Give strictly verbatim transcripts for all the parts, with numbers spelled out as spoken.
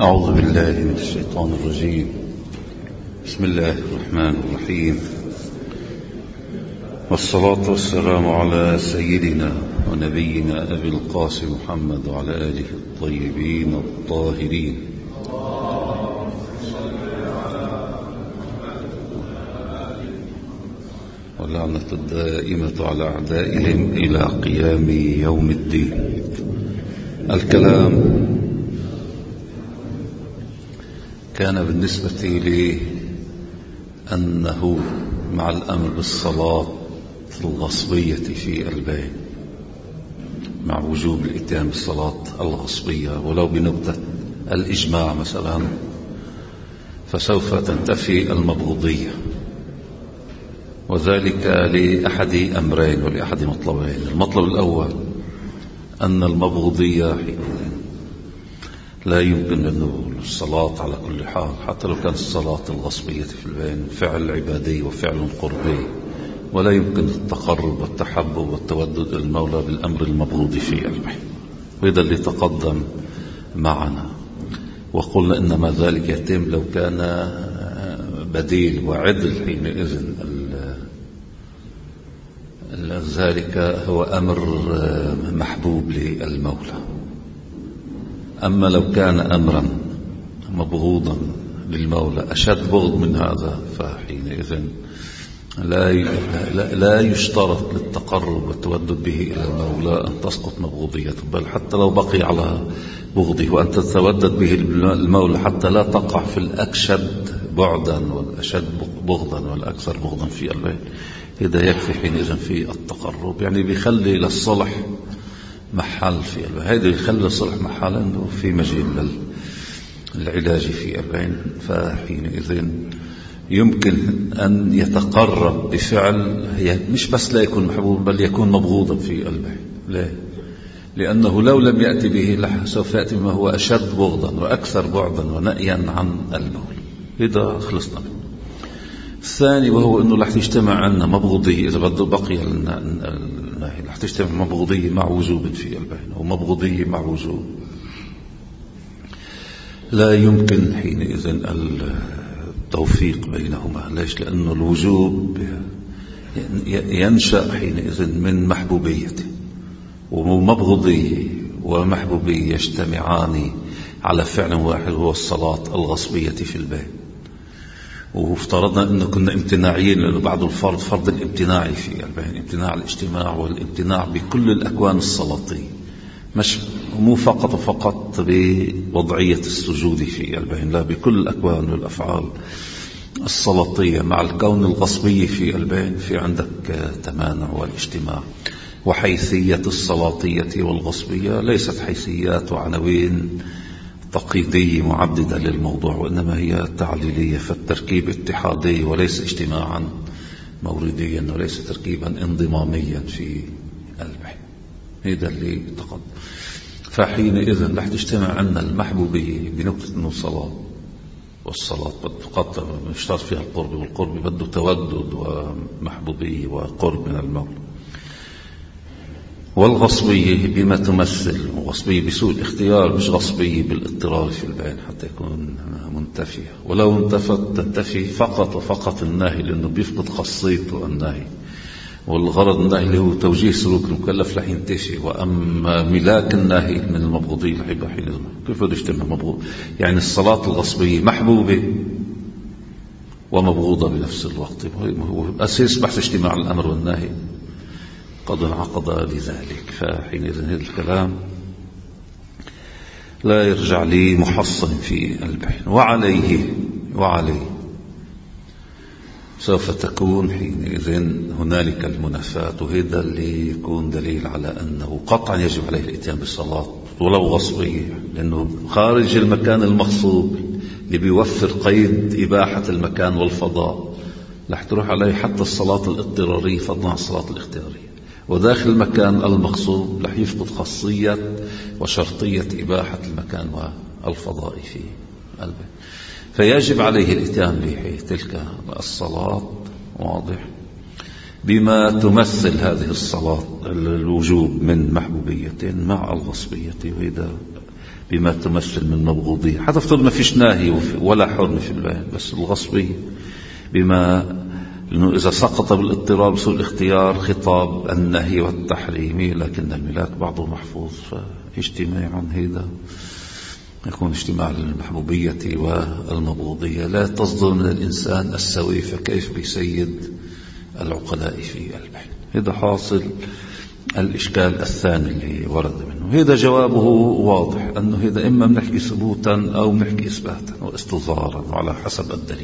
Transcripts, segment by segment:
أعوذ بالله من الشيطان الرجيم. بسم الله الرحمن الرحيم، والصلاة والسلام على سيدنا ونبينا أبي القاسم محمد وعلى آله الطيبين الطاهرين. واللعنة الدائمة على أعدائهم إلى قيام يوم الدين. الكلام كان بالنسبة لي أنه مع الأمر بالصلاة الغصبية في البيت، مع وجوب الإتيان بالصلاة الغصبية ولو بنقطة الإجماع مثلا، فسوف تنتفي المبغوضية، وذلك لأحد أمرين ولأحد مطلبين. المطلب الأول أن المبغوضية لا يمكن أن الصلاة على كل حال، حتى لو كانت الصلاة الغصبية في البين فعل عبادي وفعل قربي، ولا يمكن التقرب والتحبب والتودد المولى بالأمر المبغوض في البين. وهذا اللي تقدم معنا، وقلنا إنما ذلك يتم لو كان بديل وعدل حينئذ ذلك هو أمر محبوب للمولى. أما لو كان أمرا مبغوضا للمولى أشد بغض من هذا، فحينئذ لا لا يشترط للتقرب والتودد به إلى المولى أن تسقط مبغوضيته، بل حتى لو بقي على بغضه وأن تتودد به المولى حتى لا تقع في الأكشد بعدا والأشد بغضا والأكثر بغضا في البيت، هذا يكفي حينئذ في التقرب. يعني بيخلي للصلح محل في البين، هذا يخلي الصلح محل أنه في مجال العلاج في البين، فحينئذ يمكن أن يتقرب بفعل هي مش بس لا يكون محبوب بل يكون مبغوضا في البين. ليه؟ لأنه لو لم يأتي به سوف يأتي بما هو أشد بغضا وأكثر بعدا ونأيا عن المولى. إذا خلصنا منه. الثاني وهو أنه رح تجتمع عنا مبغوضية، إذا بده بقي الناهي رح تجتمع مبغوضية مع وجوب في البين ومبغوضية مع وجوب، لا يمكن حينئذ التوفيق بينهما. ليش؟ لأنه الوجوب ينشأ حينئذ من محبوبيته، ومبغوضية ومحبوبية يجتمعان على فعل واحد هو الصلاة الغصبية في البين. وافترضنا أنه كنا امتناعيين، لأنه بعد الفرض فرض الامتناعي في البين، امتناع الاجتماع والامتناع بكل الأكوان الصلاتية، مش مو فقط وفقط بوضعية السجود في البين، لا بكل الأكوان والأفعال الصلاتية. مع الكون الغصبي في البين في عندك تمانع والاجتماع. وحيثية الصلاتية والغصبية ليست حيثيات وعناوين تقييدية معددة للموضوع، وإنما هي تعليلية، فالتركيب اتحادي وليس اجتماعا مورديا وليس تركيبا انضماميا في البين. هذا اللي تقدم. فحينئذ رح تجتمع عنا المحبوبية بنقطة أنه صلاة، والصلاة بده يشترط فيها القرب، والقرب بده تودد ومحبوبية وقرب من المولى. والغصبية بما تمثل، وغصبية بسوء الاختيار مش غصبية بالاضطرار في البين حتى يكون منتفية، ولو انتفت تنتفي فقط وفقط الناهي، لأنه بيفقد خاصيته الناهي، والغرض الناهي اللي هو توجيه سلوك المكلف رح ينتفي. وأما ملاك الناهي من المبغوضية رح يبقى حين كيف بده يجتمع مبغوض؟ يعني الصلاة الغصبية محبوبة ومبغوضة بنفس الوقت، هو أساس بحث اجتماع الأمر والناهي قد انعقد لذلك. فحينئذ هذا الكلام لا يرجع لي محصن في البين. وعليه وعليه سوف تكون حينئذ هنالك المنافاة، وهذا اللي يكون دليل على أنه قطعا يجب عليه الاتيان بالصلاة ولو غصبية، لأنه خارج المكان المغصوب اللي بيوفر قيد إباحة المكان والفضاء رح تروح عليه حتى الصلاة الاضطرارية فضلا عن الصلاة الاختيارية. وداخل المكان المغصوب رح يفقد خاصية وشرطية إباحة المكان والفضاء في البيت. فيجب عليه الاتيان بتلك الصلاة، واضح، بما تمثل هذه الصلاة الوجوب من محبوبية مع الغصبية، وإذا بما تمثل من مبغوضية. حتى افترض ما فيش ناهي ولا حرم في البيان، بس الغصبية بما إنه إذا سقط بالاضطرار بسوء الاختيار خطاب النهي والتحريم، لكن الملاك بعضه محفوظ، فاجتماع هذا يكون اجتماع للمحبوبية والمبغوضية. لا تصدر من الإنسان السوي، فكيف بسيد العقلاء في البين؟ هذا حاصل الإشكال الثاني اللي ورد منه. هذا جوابه واضح، أنه هذا إما بنحكي ثبوتا أو بنحكي إثباتا واستظهارا على حسب الدليل.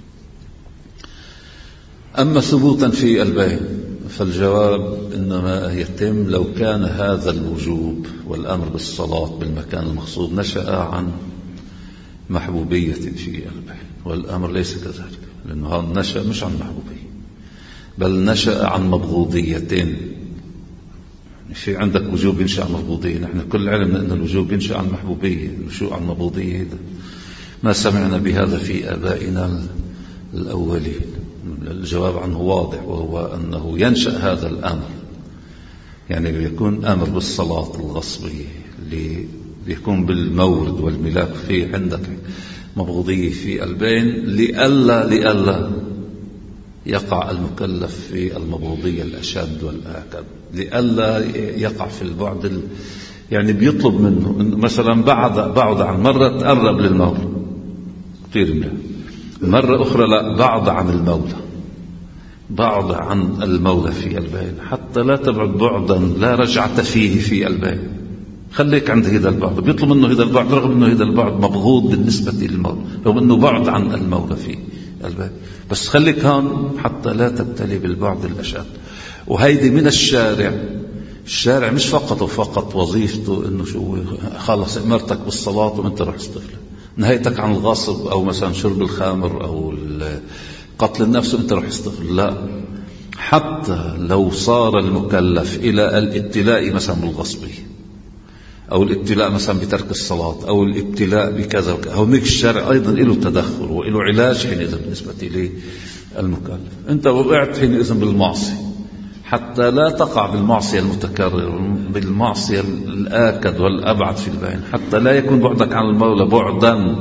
أما ثبوتا في البين فالجواب إنما يتم لو كان هذا الوجوب والأمر بالصلاة بالمكان المقصود نشأ عن محبوبية في البين، والأمر ليس كذلك، لأنه هذا نشأ مش عن محبوبية بل نشأ عن مبغوضيتين. في عندك وجوب ينشأ عن مبغوضية، نحن كل علمنا أن الوجوب ينشأ عن محبوبية، النشوء عن مبغوضية هذا ما سمعنا بهذا في آبائنا الأولين. الجواب عنه واضح، وهو أنه ينشأ هذا الأمر، يعني يكون أمر بالصلاة الغصبية ليكون بالمورد والملاك في عندك مبغوضية في البين، لئلا لئلا يقع المكلف في المبغوضية الأشد والآكد، لئلا يقع في البعد ال... يعني بيطلب منه إنه مثلا بعد بعد عن مرة تقرب للمولى كثير منه، مرة أخرى لا بعد عن المولى، بعد عن المولى في البين، حتى لا تبعد بعدا لا رجعة فيه في البين، خليك عند هذا البعد. بيطلب منه هذا البعد رغم أنه هذا البعد مبغوض بالنسبة للمولى، رغم أنه بعد عن المولى في البين، بس خليك هون حتى لا تبتلي بالبعد الأشد. وهيدي من الشارع. الشارع مش فقط وفقط وظيفته أنه شو خلص أمرتك بالصلاة وأنت رح تستفلت، نهايتك عن الغصب أو مثلا شرب الخمر أو قتل النفس وأنت رح تستفلت، لا، حتى لو صار المكلف إلى الابتلاء مثلا بالغصبية أو الابتلاء مثلا بترك الصلاة أو الابتلاء بكذا وكذا، هونيك الشارع أيضا له تدخل وله علاج حينئذ بالنسبة للمكلف. أنت وقعت حينئذ بالمعصية، حتى لا تقع بالمعصية المتكرر، بالمعصية الآكد والأبعد في البين، حتى لا يكون بعدك عن المولى بعدا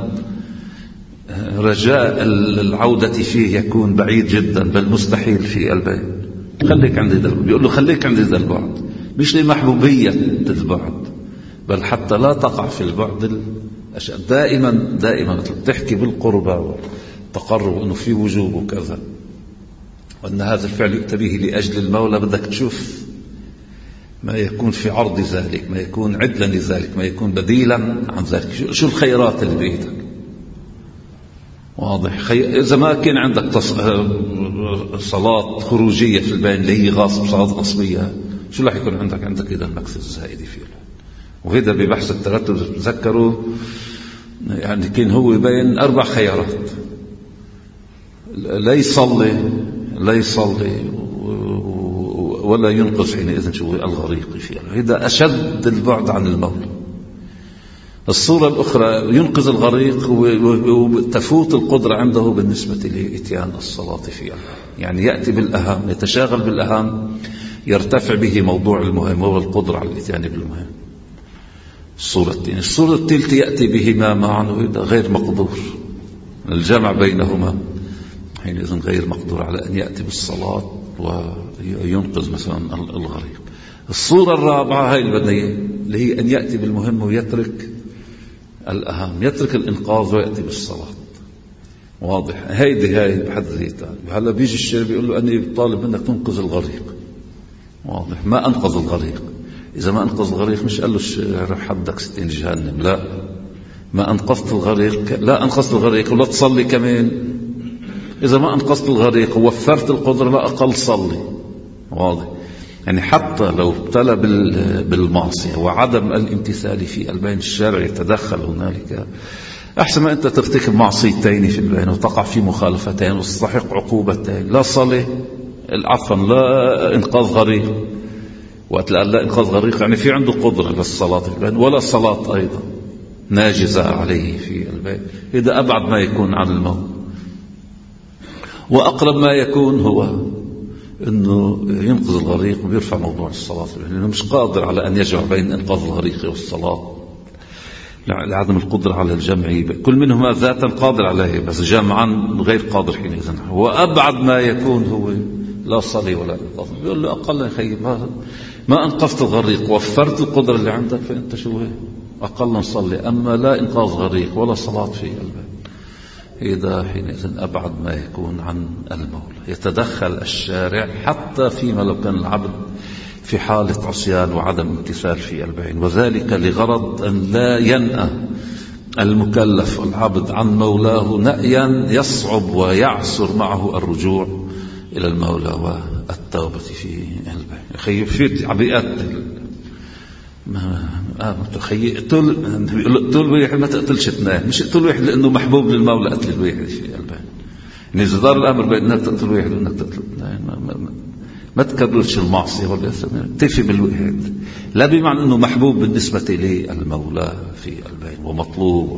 رجاء العودة فيه يكون بعيد جدا بل مستحيل في البين. خليك عند هذا، بيقول له خليك عند هذا البعد، مش لمحبوبية البعد بل حتى لا تقع في البعد الأشد. دائما دائما تحكي بالقربة والتقرب أنه في وجوب وكذا، وأن هذا الفعل يؤتى به لأجل المولى، بدك تشوف ما يكون في عرض ذلك، ما يكون عدلا لذلك، ما يكون بديلا عن ذلك، شو الخيرات اللي بإيدك. واضح؟ خي... إذا ما كان عندك تص... صلاة خروجية في البين اللي هي غاصب، صلاة غصبية، شو رح يكون عندك؟ عندك إذا المكث الزائدي فيه. وهذا ببحث الترتب تذكروا يعني كان هو بين أربع خيارات: لا يصلي لا يصلي ولا ينقذ حينئذ شو الغريق فيها، هذا أشد البعد عن المولى. الصورة الأخرى ينقذ الغريق وتفوت القدرة عنده بالنسبة لإتيان الصلاة فيها، يعني يأتي بالأهم، يتشاغل بالأهم، يرتفع به موضوع المهم وهو القدرة على الإتيان بالمهم. الصورة الثانية الصورة الثالثة يأتي بهما معا، وهذا غير مقدور، الجمع بينهما حينئذ غير مقدور على أن يأتي بالصلاة وينقذ مثلا الغريق. الصورة الرابعة هاي البدنية اللي هي أن يأتي بالمهم ويترك الأهم، يترك الإنقاذ ويأتي بالصلاة. واضح؟ هيدي هاي بحد ذاتها. هلا بيجي الشيء بيقول له أني طالب منك تنقذ الغريق. واضح؟ ما أنقذ الغريق. إذا ما أنقذ الغريق مش قال له رح حدك ستين جهنم، لا، ما أنقذت الغريق، لا أنقذت الغريق ولا تصلي كمان. إذا ما أنقذت الغريق ووفرت القدرة لا أقل صلي. واضح؟ يعني حتى لو ابتلى بالمعصية وعدم الامتثال في البين، الشارع يتدخل هنالك. أحسن ما أنت ترتكب معصيتين في البين وتقع في مخالفتين وتستحق عقوبتين، لا صلي عفوا لا إنقاذ غريق، وقت لا إنقاذ غريق يعني في عنده قدرة للصلاة في البين، ولا صلاة أيضا ناجزة عليه في البين. إذا أبعد ما يكون عن الموت، وأقرب ما يكون هو أنه ينقذ الغريق ويرفع موضوع الصلاة، لأنه مش قادر على أن يجمع بين إنقاذ الغريق والصلاة. لعدم القدرة على الجمع، كل منهما ذاتا قادر عليه بس جمعا غير قادر حينئذ. وأبعد ما يكون هو لا صلي ولا إنقاذ. بيقول له أقل يا خي ما, ما أنقذت الغريق، وفرت القدرة اللي عندك، فأنت شو هي أقل نصلي، أما لا إنقاذ غريق ولا صلاة في قلبه. إذا حينئذ أبعد ما يكون عن المولى. يتدخل الشارع حتى فيما لو كان العبد في حالة عصيان وعدم امتثال في قلبين، وذلك لغرض أن لا ينأى المكلف والعبد عن مولاه نأيا يصعب ويعسر معه الرجوع إلى المولى والتوبة في قلبه. أخي في عبيئات ما تخيل تقتل واحد ما تقتلش اثنين، مش تقتل واحد لأنه محبوب للمولى، قتل الواحد في قلبه. يعني إذا دار الأمر بين أنك تقتل واحد وأنك تقتل اثنين، ما, ما, ما, ما تكررش المعصية ولا تكفي بالواحد، لا بمعنى أنه محبوب بالنسبة للمولى في قلبين ومطلوب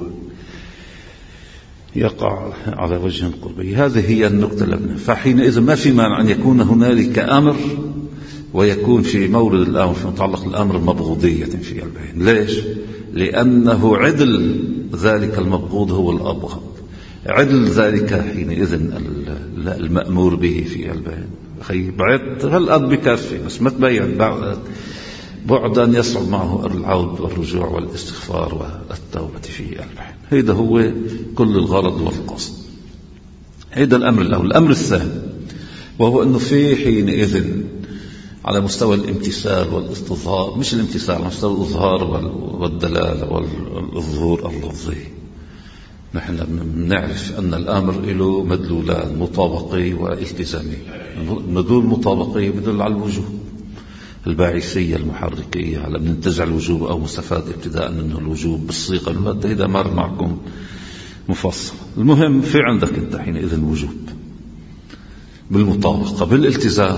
يقع على وجه قربي. هذه هي النقطة الأولى. فحينئذ ما في مانع أن يكون هنالك أمر ويكون في مورد الأمر في متعلق الأمر مبغوضية في قلبين. ليش؟ لأنه عدل ذلك المبغوض هو الأبغض، عدل ذلك حينئذ المأمور به في قلبين. أخي بعد هالقد بكافي، بس ما تبين بعد بعدا يصعب معه العود والرجوع والاستغفار والتوبة في قلبه. هذا هو كل الغرض والقصد. هذا الأمر الأول. الأمر الثاني وهو أنه في حينئذ على مستوى الامتثال والاستظهار، مش الامتثال، على مستوى الإظهار والدلالة والظهور اللفظي. نحن نعرف أن الأمر له مدلولان، مطابقي والتزامي. مدلول مطابقي بدل على الوجوب، الباعثية المحركية على منتزع الوجوب أو مستفاد ابتداء منه الوجوب بالصيغة المادة. إذا مر معكم مفصل. المهم في عندك أنت حينئذ الوجوب بالمطابقة. بالالتزام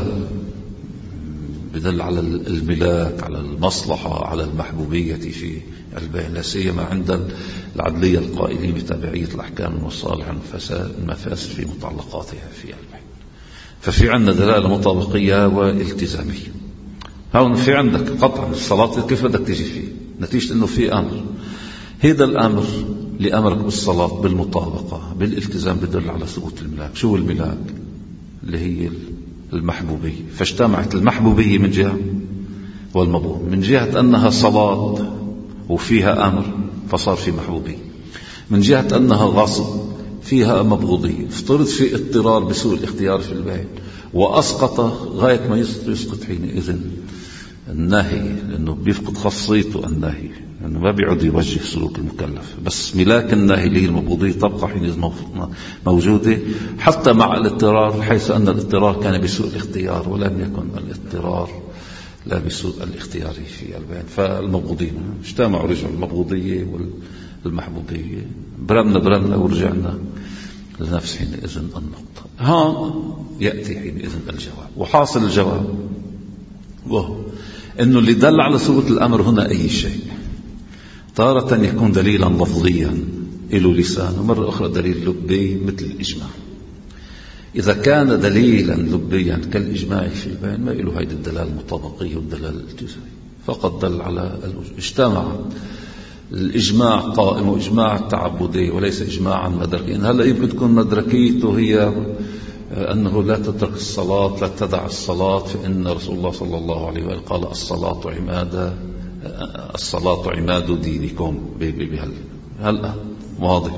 بدل على الملاك، على المصلحة، على المحبوبية في البين، لا سيما عند العدلية القائلين بتابعية الأحكام والمصالح المفاسد في متعلقاتها في البين. ففي عندنا دلالة مطابقية والتزامية. هون في عندك قطعا الصلاة كيف بدك تجي فيه نتيجة أنه في أمر. هذا الأمر لأمرك بالصلاة بالمطابقة بالالتزام بدل على ثبوت الملاك. شو الملاك؟ اللي هي المحبوبية. فاجتمعت المحبوبية من جهة والمبغوض من جهة أنها صلاة وفيها أمر فصار في محبوبية، من جهة أنها غصب فيها مبغوضية. افترض في اضطرار بسوء الاختيار في البيت وأسقط غاية ما يسقط حينئذ النهي، لأنه بيفقد خاصيته النهي، لأنه ما بيعود يوجه سلوك المكلف. بس ملاك النهي اللي هي المبغوضية تبقى حينئذ موجودة حتى مع الاضطرار، حيث أن الاضطرار كان بسوء الاختيار ولم يكن الاضطرار لا بسوء الاختيار في البيان. فالمبغوضين اجتمعوا رجعوا المبغوضية والمحبوبية، برمنا برمنا ورجعنا لنفس حينئذ النقطة. ها يأتي حينئذ الجواب. وحاصل الجواب وهو أنه اللي دل على ثبوت الأمر هنا أي شيء، تارة يكون دليلا لفظيا له لسان، ومرة أخرى دليل لبي مثل الإجماع. إذا كان دليلا لبيا كالإجماع في البيان ما له هيدا الدلالة المطابقية والدلالة الالتزامية، فقد دل على اجتمع الإجماع قائم وإجماع تعبدي وليس إجماعا مدركيا. هلا يمكن تكون مدركيته هي أنه لا تترك الصلاة، لا تدع الصلاة، فإن رسول الله صلى الله عليه وآله قال الصلاة عماد الصلاة عماد دينكم. هلا واضح.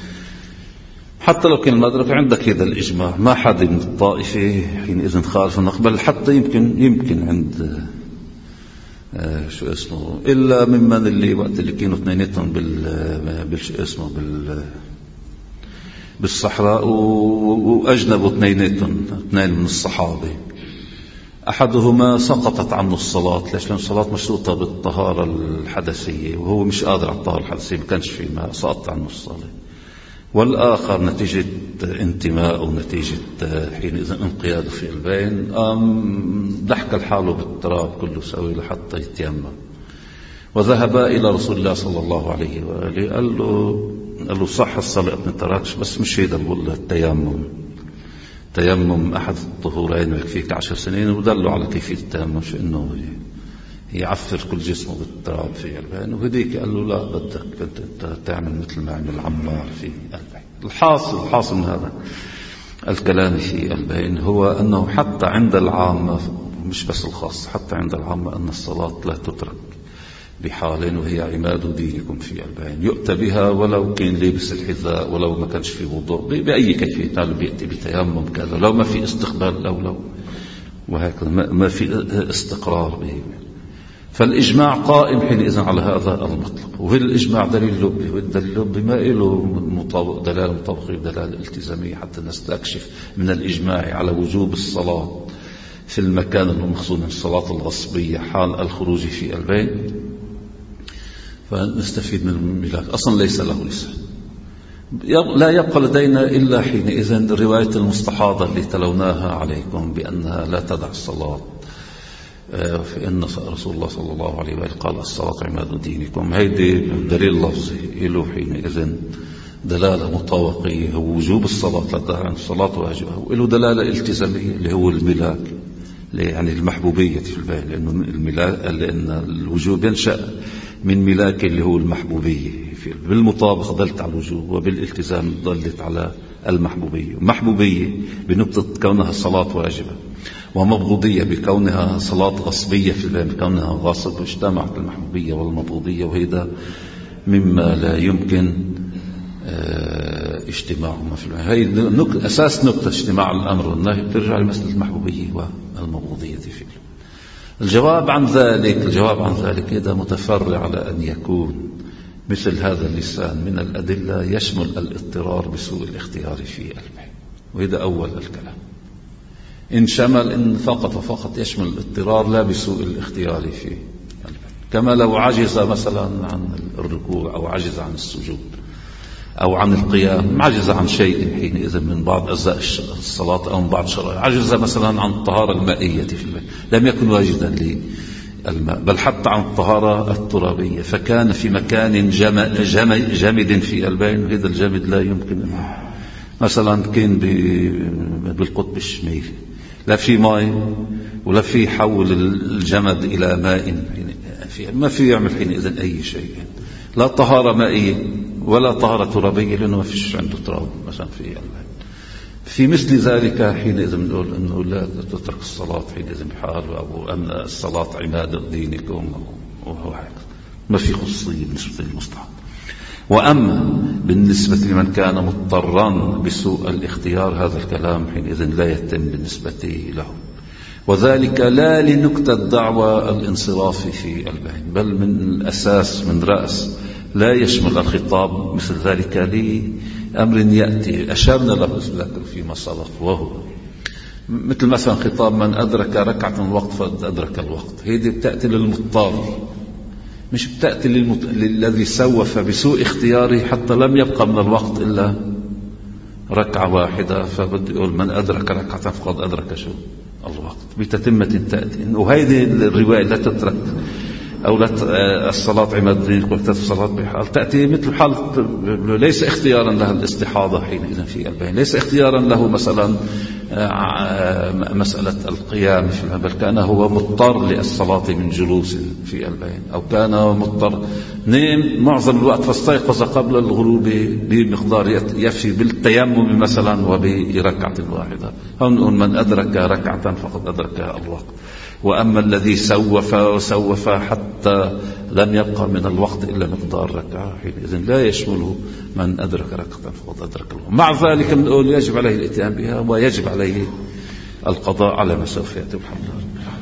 حتى لو كان المدرك عندك هذا الإجماع، ما حد من الطائفة حينئذ خالف النقبل، حتى يمكن يمكن عند آه شو اسمه إلا ممن اللي وقت اللي كانوا اثنيناتهم بال بالشو اسمه بال بالصحراء وأجنبوا اثنيناتهم اثنين من الصحابة، أحدهما سقطت عنه الصلاة. ليش؟ لأن الصلاة مشروطة بالطهارة الحدثية وهو مش قادر على الطهارة الحدثية، ما كانش في ماء، سقطت عنه الصلاة. والآخر نتيجة انتماء ونتيجة حينئذ انقياده في البين أم ضحك الحال بالتراب كله سوي لحتى يتيمم، وذهبا إلى رسول الله صلى الله عليه وآله. قال له قال له صح الصلاة ابن تراكش، بس مش هيدا بقول له التيمم تيمم أحد الطهورين يكفيك عشر سنين، ودلوا على كيفية التيمم، شو إنه يعفر كل جسمه بالتراب في البين، وهديك قال له لا بدك أنت تعمل مثل ما عمل عمار في البين. الحاصل الحاصل من هذا الكلام في البين هو أنه حتى عند العامة، مش بس الخاص، حتى عند العامة أن الصلاة لا تترك بحال، وهي عماد دينكم في البين. يؤتى بها ولو كان لابس الحذاء، ولو ما كانش في وضوء، بأي كيفية، قالوا بيأتي بتيمم كذا، لو ما في استقبال لو لو وهكذا، ما في استقرار به. فالإجماع قائم حينئذ على هذا المطلب، وهي الإجماع دليل لبي، والدليل اللبي ما له مطابق دلالة مطابقة دلالة التزامية حتى نستكشف من الإجماع على وجوب الصلاة في المكان المقصود من الصلاة الغصبية حال الخروج في البين، فنستفيد من الملاك أصلا ليس له لسان. لا يبقى لدينا إلا حينئذ رواية المستحاضة اللي تلوناها عليكم بأنها لا تدع الصلاة، فإن رسول الله صلى الله عليه وآله قال الصلاة عماد دينكم. هيدي دليل لفظي له حينئذ دلالة مطابقية، هو وجوب الصلاة، لا تدع عن الصلاة واجبة، وله دلالة التزامية اللي هو الملاك، يعني المحبوبية في البين، لأنه الملاك لأن الوجوب ينشأ من ملاك اللي هو المحبوبية، بالمطابقة دلت على الوجوب، وبالالتزام دلت على المحبوبية. محبوبية بنقطة كونها الصلاة واجبة، ومبغوضية بكونها صلاة غصبية في البين، بكونها غاصب، واجتمعت المحبوبية والمبغوضية، وهذا مما لا يمكن اجتماعهما في البين. هي نقطة أساس نقطة اجتماع الأمر والنهي بترجع لمسألة المحبوبية والمبغوضية في البين. الجواب عن ذلك الجواب عن ذلك إذا متفرع على أن يكون مثل هذا اللسان من الأدلة يشمل الاضطرار بسوء الاختيار في البين، وهذا أول الكلام. إن شمل إن فقط وفقط يشمل الاضطرار لا بسوء الاختيار في البين، كما لو عجز مثلا عن الركوع أو عجز عن السجود أو عن القيام، عجز عن شيء حينئذ من بعض أجزاء الصلاة أو من بعض شرائع، عجز مثلا عن الطهارة المائية في البين، لم يكن واجدا للماء، بل حتى عن الطهارة الترابية، فكان في مكان جمد, جمد في البين، هذا الجمد لا يمكن أن مثلا كان بالقطب الشمالي لا في ماء ولا في حول الجمد إلى ماء، ما في يعمل حينئذ أي شيء، لا طهارة مائية ولا طهارة ترابية، لأنه ما فيش عنده تراب مثلا في البين. في مثل ذلك حينئذ نقول أنه لا تترك الصلاة حينئذ بحال، أو أن الصلاة عماد دينكم، وهو هكذا، ما في خصوصية بالنسبة للمصطلح. وأما بالنسبة لمن كان مضطرا بسوء الاختيار، هذا الكلام حينئذ لا يتم بالنسبة له، وذلك لا لنكتة دعوى الانصراف في البين، بل من الأساس من رأس لا يشمل الخطاب مثل ذلك لأمر يأتي أشرنا له لكن فيما سبق، وهو مثل مثلا خطاب من أدرك ركعة الوقت فأدرك الوقت، هذه بتأتي للمضطر، مش بتأتي للمت... للذي سوف بسوء اختياره حتى لم يبقى من الوقت إلا ركعة واحدة، فبده يقول من أدرك ركعة فقد أدرك شو الوقت بتتمة تأتي. وهذه الرواية لا تترك أو لا الصلاة عماد دينكم، الصلاة بحال تأتي مثل حال ليس اختيارا لها الاستحاضة حينئذ في البين، ليس اختيارا له مثلا مسألة القيام في البين، بل كان هو مضطر للصلاة من جلوس في البين، أو كان مضطر نام معظم الوقت فاستيقظ قبل الغروب بمقدار يفي بالتيمم مثلا وبركعة واحدة، هون من أدرك ركعة فقد أدرك الوقت. وأما الذي سوف وسوف حتى لم يبقى من الوقت إلا مقدار ركعة، حينئذ لا يشمله من أدرك ركعة فقد أدرك الوقت. مع ذلك نقول يجب عليه الاتيان بها، ويجب عليه القضاء على ما سوف يأتي. الحمد لله.